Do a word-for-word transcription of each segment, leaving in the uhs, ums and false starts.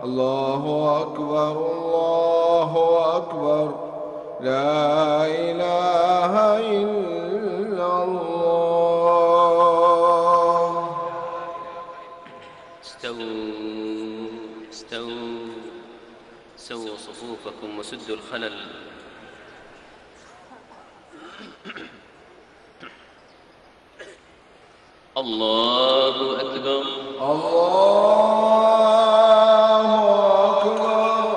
الله أكبر الله أكبر لا إله إلا الله. استووا استووا سووا صفوفكم وسدوا الخلل. الله أكبر الله أكبر.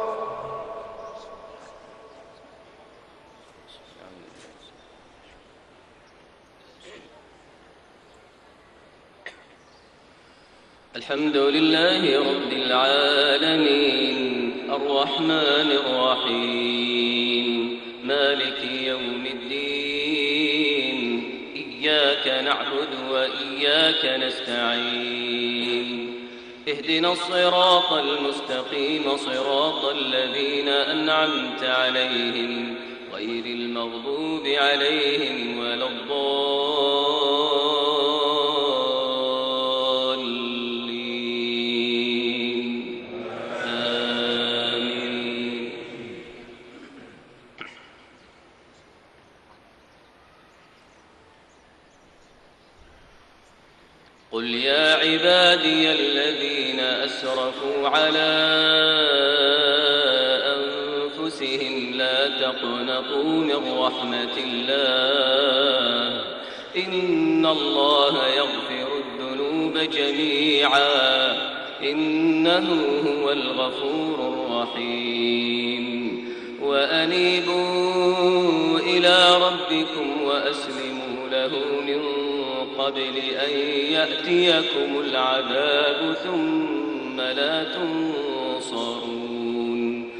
الحمد لله رب العالمين الرحمن الرحيم مالك يوم الدين إياك نعبد وإياك نستعين اهدنا الصراط المستقيم صراط الذين أنعمت عليهم غير المغضوب عليهم ولا الضالين آمين. قل يا عبادي الذين أسرفوا على أنفسهم لا تقنطوا من رحمة الله إن الله يغفر الذنوب جميعا إنه هو الغفور الرحيم. وأنيبوا إلى ربكم وأسلموا له من قبل أن يأتيكم العذاب ثم لا تنصرون.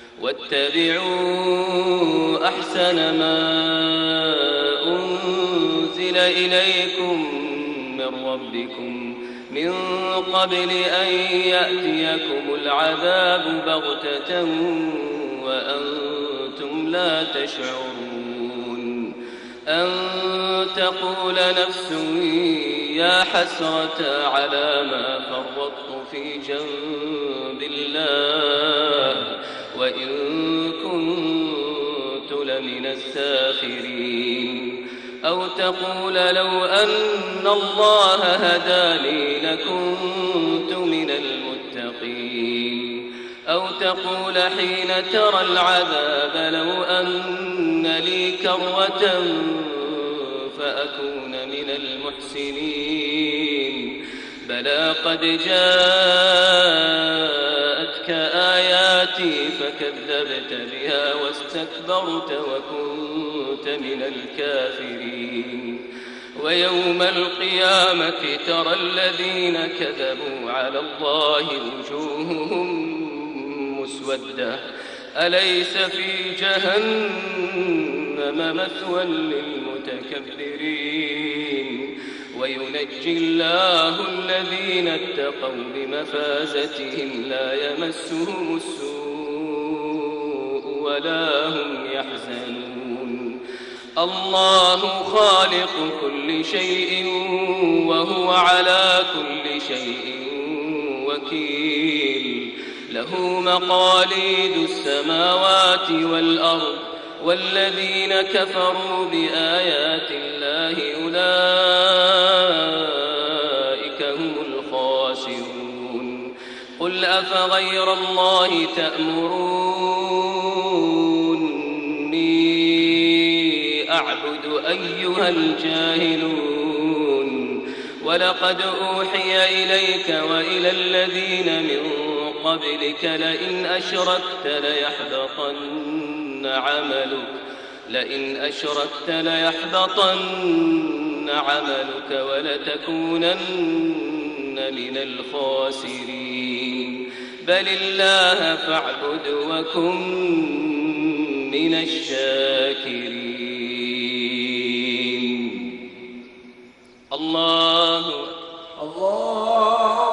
واتبعوا أحسن ما أنزل إليكم من ربكم من قبل أن يأتيكم العذاب بغتة وأنتم لا تشعرون. أن تقول نفس يا حسرة على ما فرطت في جنب الله وإن كنت لمن الساخرين. أو تقول لو أن الله هداني لكنت من المتقين. أو تقول حين ترى العذاب لو أن لي كرة فأكون من المحسنين. بلى قد جاءتك آياتي فكذبت بها واستكبرت وكنت من الكافرين. ويوم القيامة ترى الذين كذبوا على الله وجوههم مسودة أليس في جهنم مثوى للمتكبرين. وينجي الله الذين اتقوا بمفازتهم لا يمسهم السوء ولا هم يحزنون. الله خالق كل شيء وهو على كل شيء وكيل. له مقاليد السماوات والأرض والذين كفروا بآيات الله أولئك هم الخاسرون. قل أفغير الله تأمروني أعبد أيها الجاهلون. ولقد أوحي إليك وإلى الذين من قبلك لئن أشركت ليحبطن عملك لئن أشركت ليحبطن عملك ولتكونن من الخاسرين. بل الله فاعبد وكن من الشاكرين. الله الله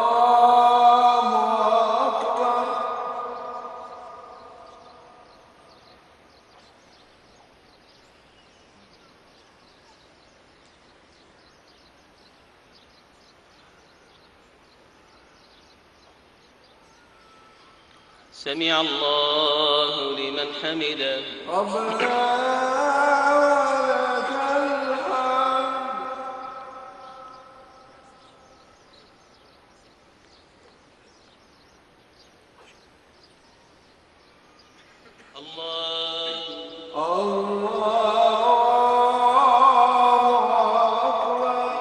سمع الله لمن حمده. ربنا ولك الحمد. الله الله أكبر.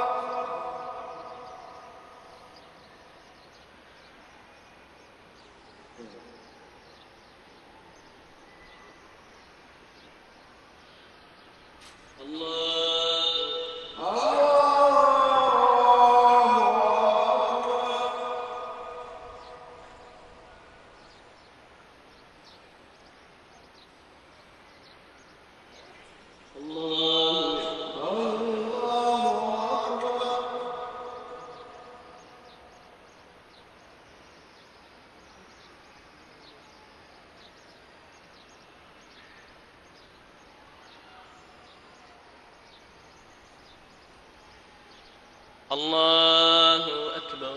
الله أكبر.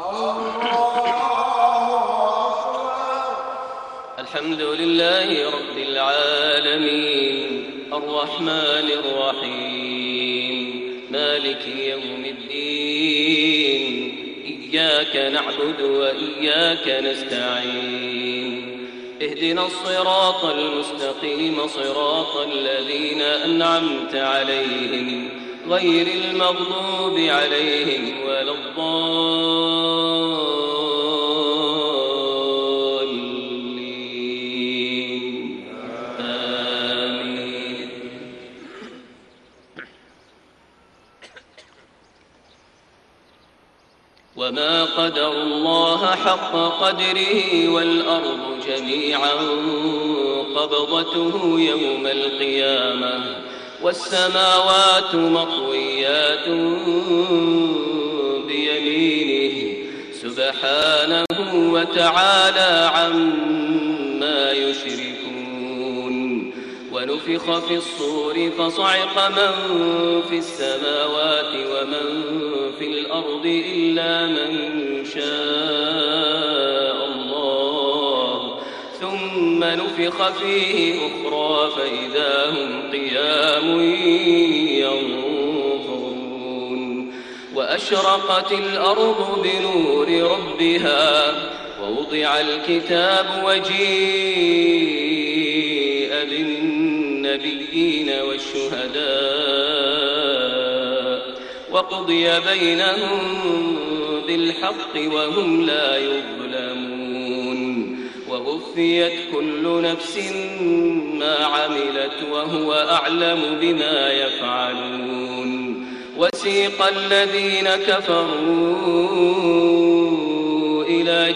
الحمد لله رب العالمين الرحمن الرحيم مالك يوم الدين إياك نعبد وإياك نستعين اهدنا الصراط المستقيم صراط الذين أنعمت عليهم غير المغضوب عليهم ولا الضالين آمين. وما قدروا الله حق قدره والأرض جميعا قبضته يوم القيامة والسماوات مطويات بيمينه سبحانه وتعالى عما يشركون. ونفخ في الصور فصعق من في السماوات ومن في الأرض إلا من شاء الله ثم نفخ فيه أخرى فإذا هم قيام ينظرون. وأشرقت الأرض بنور ربها ووضع الكتاب وجيء بالنبيين والشهداء وقضي بينهم بالحق وهم لا يظلمون. ووفيت كل نفس ما عملت وهو أعلم بما يفعلون. وسيق الذين كفروا إلى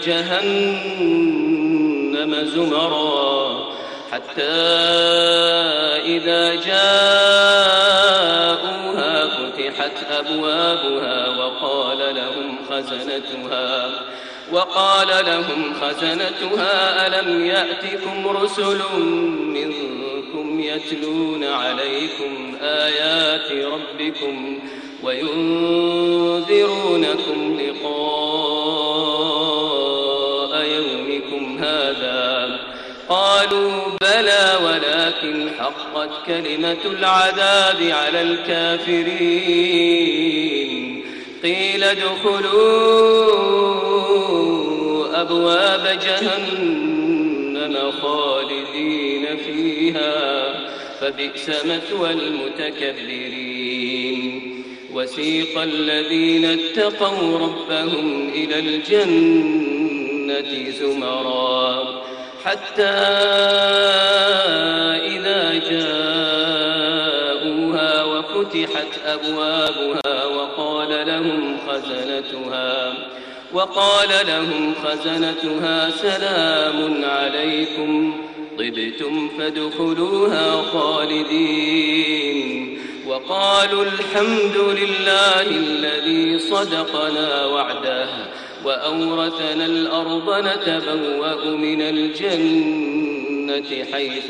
جهنم زمرا حتى إذا جاءوها فتحت أبوابها وقال لهم خزنتها وقال لهم خزنتها ألم يأتكم رسل منكم يتلون عليكم آيات ربكم وينذرونكم لقاء يومكم هذا قالوا بلى ولكن حقت كلمة العذاب على الكافرين. قيل ادخلوا أبواب جهنم خالدين فيها فبئس مثوى المتكبرين. وسيق الذين اتقوا ربهم إلى الجنة زمرا حتى إذا جاءوها وفتحت أبوابها وقال لهم خزنتها وقال لهم خزنتها سلام عليكم طبتم فادخلوها خالدين. وقالوا الحمد لله الذي صدقنا وعده وأورثنا الأرض نتبوأ من الجنة حيث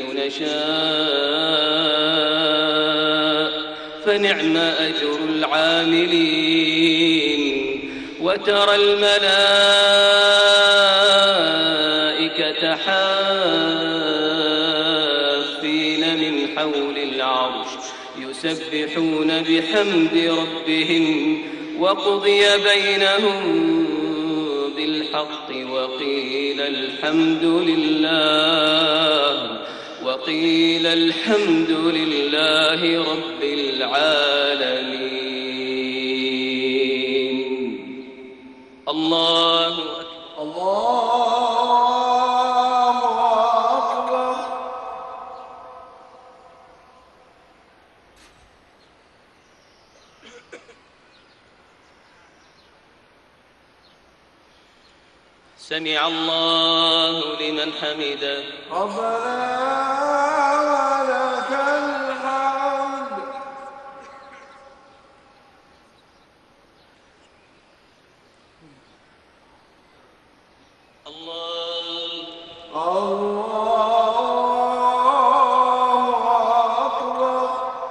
نشاء فنعم أجر العاملين. وترى الملائكة يسبحون بحمد ربهم وقضي بينهم بالحق وقيل الحمد لله وقيل الحمد لله رب العالمين. الله أكبر. الله أكبر. سمع الله لمن حمده. ربنا ولك الحمد. الله الله أكبر.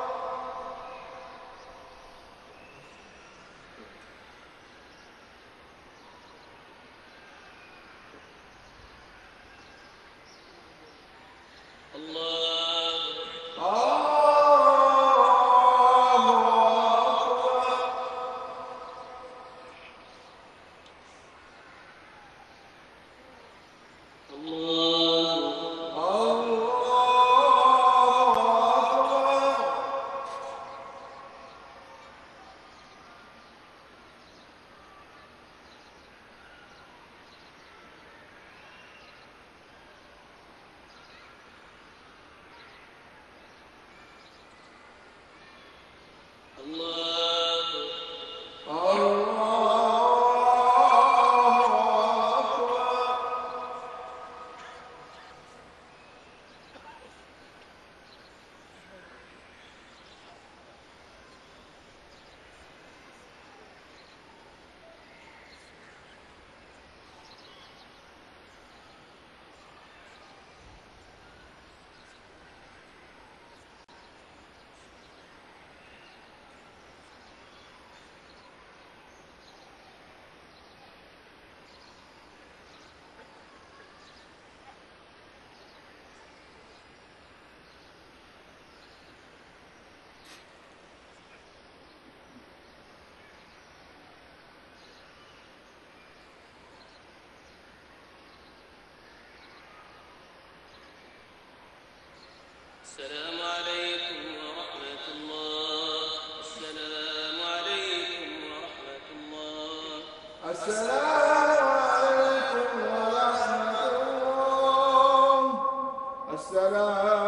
الله السلام عليكم ورحمة الله. السلام عليكم ورحمة الله. السلام عليكم ورحمة الله. السلام